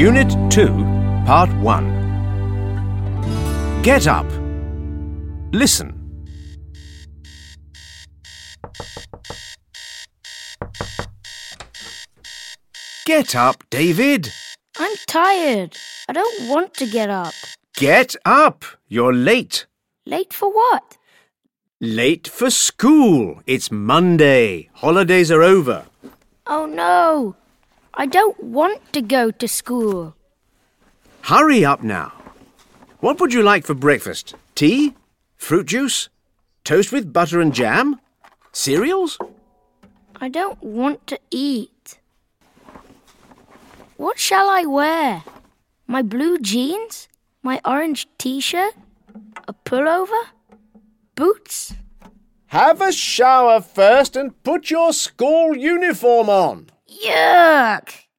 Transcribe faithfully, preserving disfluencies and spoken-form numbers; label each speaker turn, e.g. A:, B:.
A: Unit two, Part one. Get up. Listen. Get up, David.
B: I'm tired. I don't want to get up.
A: Get up. You're late.
B: Late for what?
A: Late for school. It's Monday. Holidays are over.
B: Oh no. I don't want to go to school.
A: Hurry up now. What would you like for breakfast? Tea? Fruit juice? Toast with butter and jam? Cereals?
B: I don't want to eat. What shall I wear? My blue jeans? My orange t-shirt? A pullover? Boots?
A: Have a shower first and put your school uniform on.
B: Yuck!